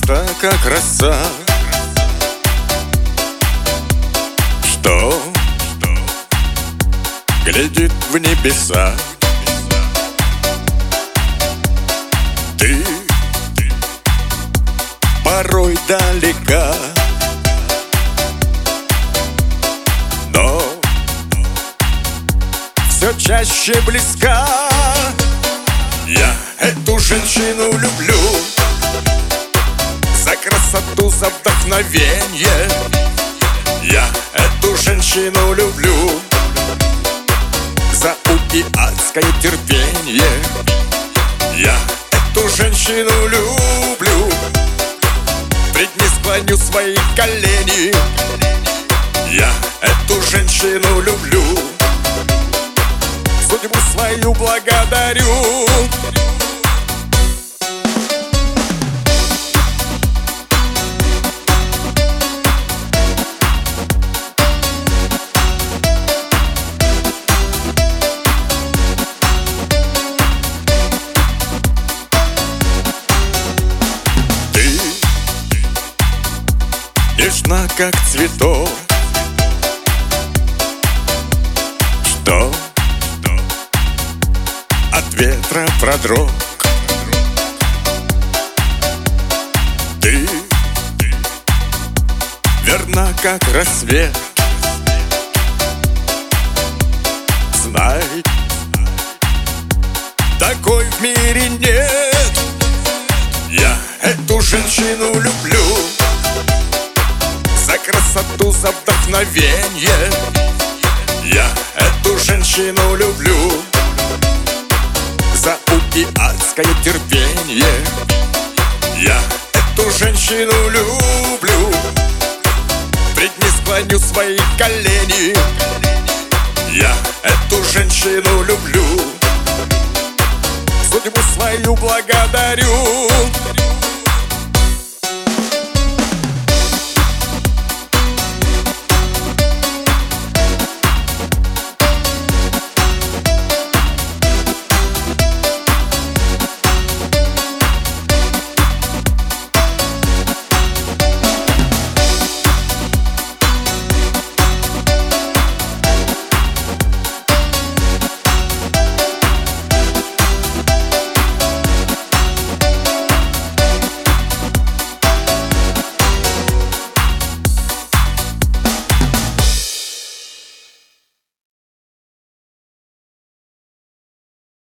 Чиста, как роса, что глядит в небеса. Ты порой далека, но все чаще близка. Я эту женщину люблю за красоту, за вдохновенье. Я эту женщину люблю за ум и адское терпенье. Я эту женщину люблю, пред ней склоню свои колени. Я эту женщину люблю, судьбу свою благодарю. Ты нежна, как цветок, что от ветра продрог. Ты верна, как рассвет. Знай, такой в мире нет. Я эту женщину люблю за красоту, за вдохновенье. Я эту женщину люблю за ум и адское терпенье. Я эту женщину люблю, пред ней склоню свои колени. Я эту женщину люблю, судьбу свою благодарю.